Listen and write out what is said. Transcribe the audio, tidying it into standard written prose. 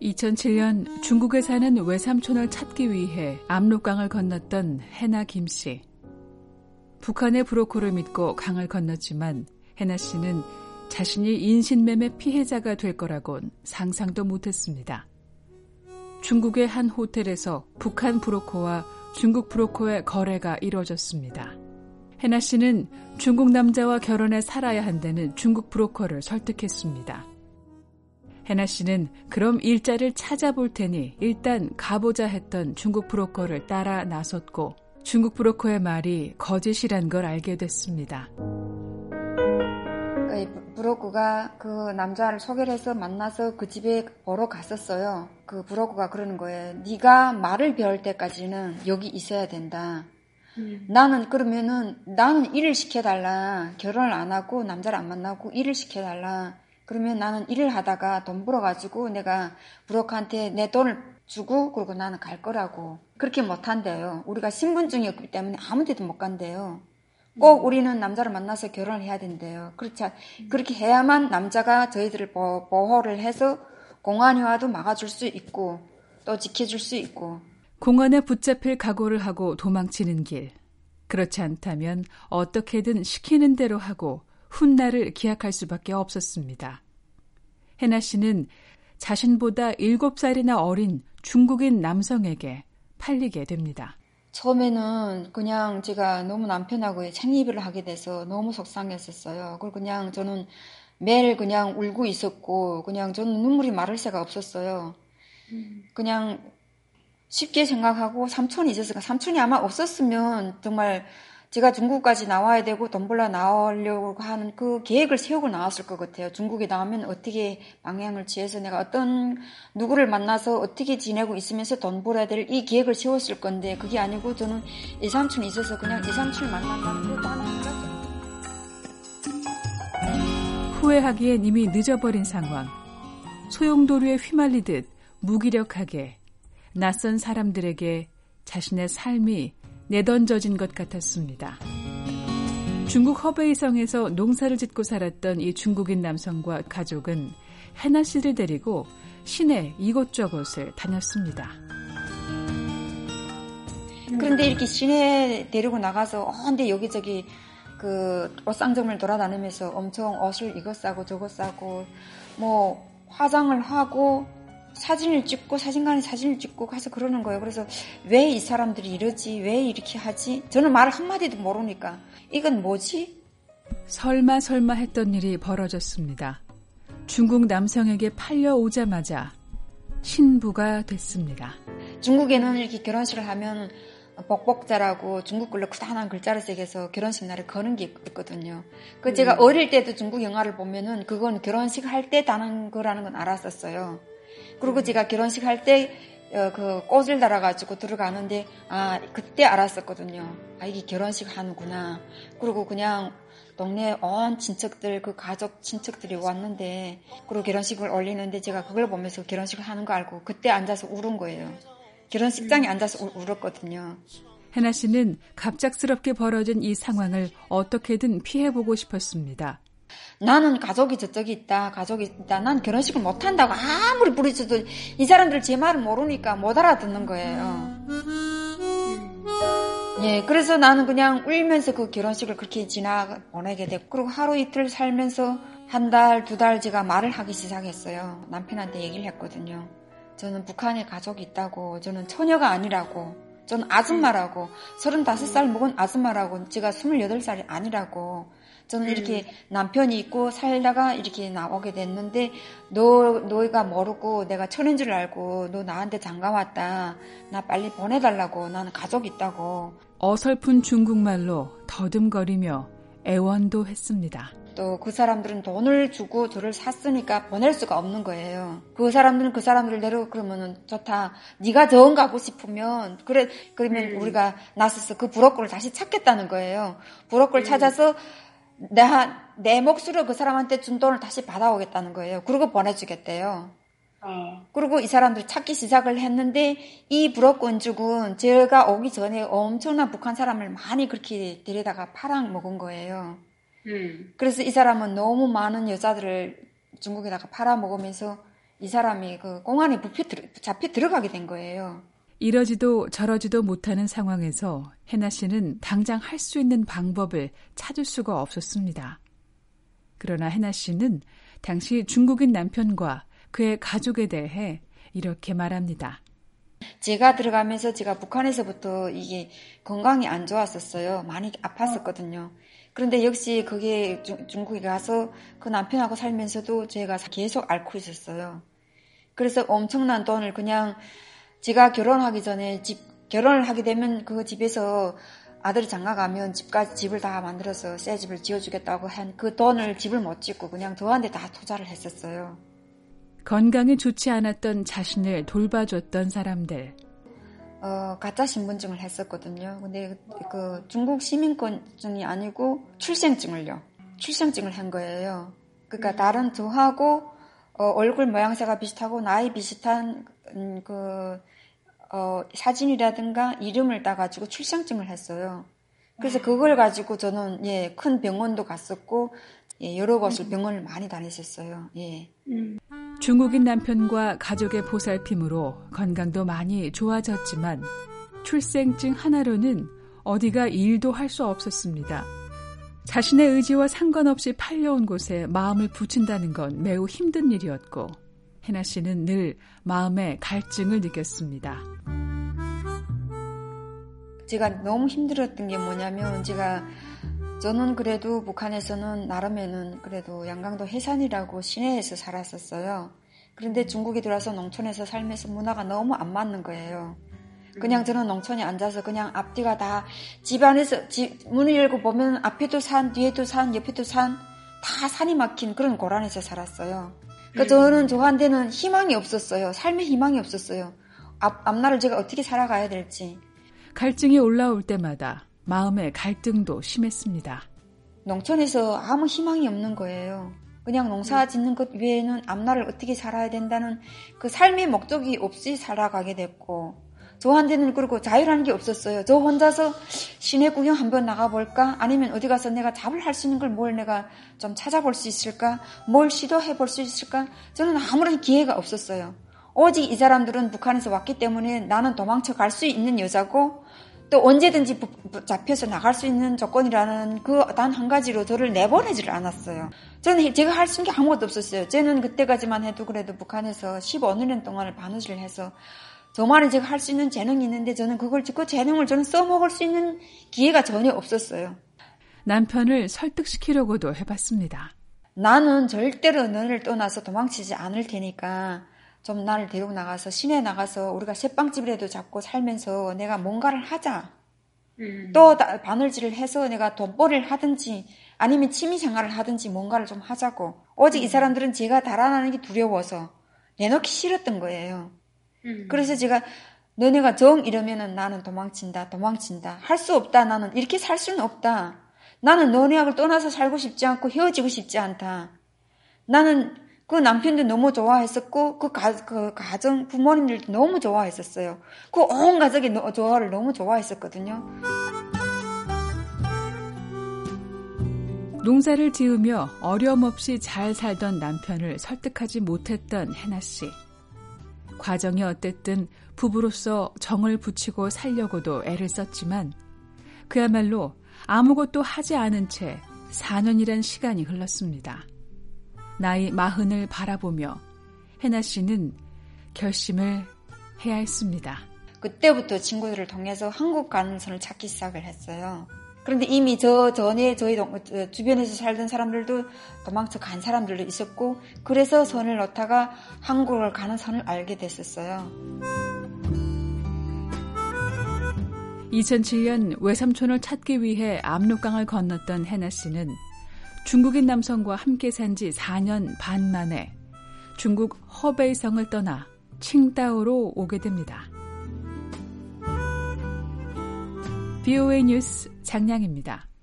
2007년 중국에 사는 외삼촌을 찾기 위해 압록강을 건넜던 해나 김 씨. 북한의 브로커를 믿고 강을 건넜지만 해나 씨는 자신이 인신매매 피해자가 될 거라곤 상상도 못했습니다. 중국의 한 호텔에서 북한 브로커와 중국 브로커의 거래가 이루어졌습니다. 해나 씨는 중국 남자와 결혼해 살아야 한다는 중국 브로커를 설득했습니다. 해나 씨는 그럼 일자를 찾아볼 테니 일단 가보자 했던 중국 브로커를 따라 나섰고 중국 브로커의 말이 거짓이란 걸 알게 됐습니다. 브로커가 그 남자를 소개를 해서 만나서 그 집에 보러 갔었어요. 그 브로커가 그러는 거예요. 네가 말을 배울 때까지는 여기 있어야 된다. 나는 일을 시켜달라. 결혼을 안 하고 남자를 안 만나고 일을 시켜달라. 그러면 나는 일을 하다가 돈 벌어가지고 내가 브로커한테 내 돈을 주고 그리고 나는 갈 거라고. 그렇게 못한대요. 우리가 신분증이 없기 때문에 아무 데도 못 간대요. 꼭 우리는 남자를 만나서 결혼을 해야 된대요. 그렇게 해야만 남자가 저희들을 보호를 해서 공안이 와도 막아줄 수 있고 또 지켜줄 수 있고. 공안에 붙잡힐 각오를 하고 도망치는 길. 그렇지 않다면 어떻게든 시키는 대로 하고 훗날을 기약할 수밖에 없었습니다. 해나 씨는 자신보다 7살이나 어린 중국인 남성에게 팔리게 됩니다. 처음에는 그냥 제가 너무 남편하고 생이별을 하게 돼서 너무 속상했었어요. 그리고 그냥 저는 매일 그냥 울고 있었고 그냥 저는 눈물이 마를 새가 없었어요. 그냥 쉽게 생각하고 삼촌이 있었으니까 삼촌이 아마 없었으면 정말 제가 중국까지 나와야 되고 돈 벌러 나오려고 하는 그 계획을 세우고 나왔을 것 같아요. 중국에 나오면 어떻게 방향을 취해서 내가 어떤 누구를 만나서 어떻게 지내고 있으면서 돈 벌어야 될 이 계획을 세웠을 건데 그게 아니고 저는 이 삼촌이 있어서 그냥 이 삼촌을 만난다는 그 단 한 가지. 후회하기엔 이미 늦어버린 상황. 소용돌이에 휘말리듯 무기력하게 낯선 사람들에게 자신의 삶이 내던져진 것 같았습니다. 중국 허베이성에서 농사를 짓고 살았던 이 중국인 남성과 가족은 해나 씨를 데리고 시내 이곳저곳을 다녔습니다. 그런데 이렇게 시내에 데리고 나가서 근데 여기저기 그 옷상점을 돌아다니면서 엄청 옷을 이거 싸고 저거 싸고 뭐 화장을 하고 사진을 찍고 사진관에 사진을 찍고 가서 그러는 거예요. 그래서 왜 이 사람들이 이러지? 왜 이렇게 하지? 저는 말 한마디도 모르니까 이건 뭐지? 설마 했던 일이 벌어졌습니다. 중국 남성에게 팔려오자마자 신부가 됐습니다. 중국에는 이렇게 결혼식을 하면 복복자라고 중국 글로 크다란 글자를 새겨서 결혼식 날에 거는 게 있거든요. 그 제가 어릴 때도 중국 영화를 보면은 그건 결혼식 할 때 다는 거라는 건 알았었어요. 그리고 제가 결혼식 할 때 그 꽃을 달아가지고 들어가는데 그때 알았었거든요. 이게 결혼식 하는구나. 그리고 그냥 동네 온 친척들 그 가족 친척들이 왔는데 그리고 결혼식을 올리는데 제가 그걸 보면서 결혼식을 하는 거 알고 그때 앉아서 울은 거예요. 결혼식장에 앉아서 울었거든요. 해나 씨는 갑작스럽게 벌어진 이 상황을 어떻게든 피해보고 싶었습니다. 나는 가족이 저쪽에 있다. 난 결혼식을 못한다고 아무리 부르쳐도 이 사람들 제 말을 모르니까 못 알아듣는 거예요. 예, 그래서 나는 그냥 울면서 그 결혼식을 그렇게 보내게 됐고 그리고 하루 이틀 살면서 한 달, 2달 제가 말을 하기 시작했어요. 남편한테 얘기를 했거든요. 저는 북한에 가족이 있다고, 저는 처녀가 아니라고, 저는 아줌마라고, 35살 먹은 아줌마라고, 제가 28살이 아니라고, 저는 이렇게 남편이 있고 살다가 이렇게 나오게 됐는데 너희가 모르고 내가 천인 줄 알고 너 나한테 장가왔다. 나 빨리 보내달라고. 나는 가족 있다고. 어설픈 중국말로 더듬거리며 애원도 했습니다. 또 그 사람들은 돈을 주고 저를 샀으니까 보낼 수가 없는 거예요. 그 사람들은 그 사람들대로 그러면은 좋다. 네가 정 가고 싶으면 그러면 우리가 나서서 그 브로커를 다시 찾겠다는 거예요. 브로커를 찾아서 내 몫으로 그 사람한테 준 돈을 다시 받아오겠다는 거예요. 그리고 보내주겠대요. 그리고 이 사람들 찾기 시작을 했는데 이 브로커인죽은 제가 오기 전에 엄청난 북한 사람을 많이 그렇게 데려다가 팔아먹은 거예요. 그래서 이 사람은 너무 많은 여자들을 중국에다가 팔아먹으면서 이 사람이 그 공안에 잡혀 들어가게 된 거예요. 이러지도 저러지도 못하는 상황에서 해나 씨는 당장 할 수 있는 방법을 찾을 수가 없었습니다. 그러나 해나 씨는 당시 중국인 남편과 그의 가족에 대해 이렇게 말합니다. 제가 들어가면서 제가 북한에서부터 이게 건강이 안 좋았었어요. 많이 아팠었거든요. 그런데 역시 거기에 중국에 가서 그 남편하고 살면서도 제가 계속 앓고 있었어요. 그래서 엄청난 돈을 그냥 제가 결혼하기 전에 결혼을 하게 되면 그 집에서 아들이 장가 가면 집을 다 만들어서 새 집을 지어주겠다고 한 그 돈을 집을 못 짓고 그냥 저한테 다 투자를 했었어요. 건강이 좋지 않았던 자신을 돌봐줬던 사람들. 가짜 신분증을 했었거든요. 근데 그 중국 시민권증이 아니고 출생증을 한 거예요. 그러니까 다른 저하고 얼굴 모양새가 비슷하고 나이 비슷한 사진이라든가 이름을 따가지고 출생증을 했어요. 그래서 그걸 가지고 저는 큰 병원도 갔었고 여러 곳을 병원을 많이 다녔었어요. 예. 중국인 남편과 가족의 보살핌으로 건강도 많이 좋아졌지만 출생증 하나로는 어디가 일도 할 수 없었습니다. 자신의 의지와 상관없이 팔려온 곳에 마음을 붙인다는 건 매우 힘든 일이었고 해나 씨는 늘 마음에 갈증을 느꼈습니다. 제가 너무 힘들었던 게 뭐냐면 저는 그래도 북한에서는 나름에는 그래도 양강도 해산이라고 시내에서 살았었어요. 그런데 중국에 들어와서 농촌에서 살면서 문화가 너무 안 맞는 거예요. 그냥 저는 농촌에 앉아서 그냥 앞뒤가 다 집 안에서 문을 열고 보면 앞에도 산, 뒤에도 산, 옆에도 산, 다 산이 막힌 그런 고란에서 살았어요. 그러니까 저한테는 희망이 없었어요. 삶의 희망이 없었어요. 앞날을 제가 어떻게 살아가야 될지. 갈증이 올라올 때마다 마음의 갈등도 심했습니다. 농촌에서 아무 희망이 없는 거예요. 그냥 농사 짓는 것 외에는 앞날을 어떻게 살아야 된다는 그 삶의 목적이 없이 살아가게 됐고 저한테는 그리고 자유라는 게 없었어요. 저 혼자서 시내 구경 한번 나가볼까? 아니면 어디 가서 내가 잡을 할 수 있는 걸 뭘 내가 좀 찾아볼 수 있을까? 뭘 시도해볼 수 있을까? 저는 아무런 기회가 없었어요. 오직 이 사람들은 북한에서 왔기 때문에 나는 도망쳐 갈 수 있는 여자고 또 언제든지 잡혀서 나갈 수 있는 조건이라는 그 단 한 가지로 저를 내보내지를 않았어요. 저는 제가 할 수 있는 게 아무것도 없었어요. 저는 그때까지만 해도 그래도 북한에서 15년 동안을 바느질을 해서 저만은 제가 할 수 있는 재능이 있는데 저는 그 재능을 저는 써먹을 수 있는 기회가 전혀 없었어요. 남편을 설득시키려고도 해봤습니다. 나는 절대로 너를 떠나서 도망치지 않을 테니까 좀 나를 데리고 나가서 시내에 나가서 우리가 새빵집이라도 잡고 살면서 내가 뭔가를 하자. 또 바느질을 해서 내가 돈벌이를 하든지 아니면 취미생활을 하든지 뭔가를 좀 하자고. 오직 이 사람들은 제가 달아나는 게 두려워서 내놓기 싫었던 거예요. 그래서 제가 너네가 정 이러면은 나는 도망친다. 할 수 없다. 나는 이렇게 살 수는 없다. 나는 너네하고 떠나서 살고 싶지 않고 헤어지고 싶지 않다. 나는 그 남편도 너무 좋아했었고 그 가정 부모님들도 너무 좋아했었어요. 그 온 가족이 저를 너무 좋아했었거든요. 농사를 지으며 어려움 없이 잘 살던 남편을 설득하지 못했던 해나 씨. 과정이 어땠든 부부로서 정을 붙이고 살려고도 애를 썼지만 그야말로 아무것도 하지 않은 채 4년이란 시간이 흘렀습니다. 나이 40을 바라보며 해나 씨는 결심을 해야 했습니다. 그때부터 친구들을 통해서 한국 가는 선을 찾기 시작을 했어요. 그런데 이미 전에 저희 주변에서 살던 사람들도 도망쳐 간 사람들도 있었고 그래서 선을 놓다가 한국을 가는 선을 알게 됐었어요. 2007년 외삼촌을 찾기 위해 압록강을 건넜던 해나 씨는 중국인 남성과 함께 산 지 4년 반 만에 중국 허베이성을 떠나 칭다오로 오게 됩니다. VOA 뉴스 장량입니다.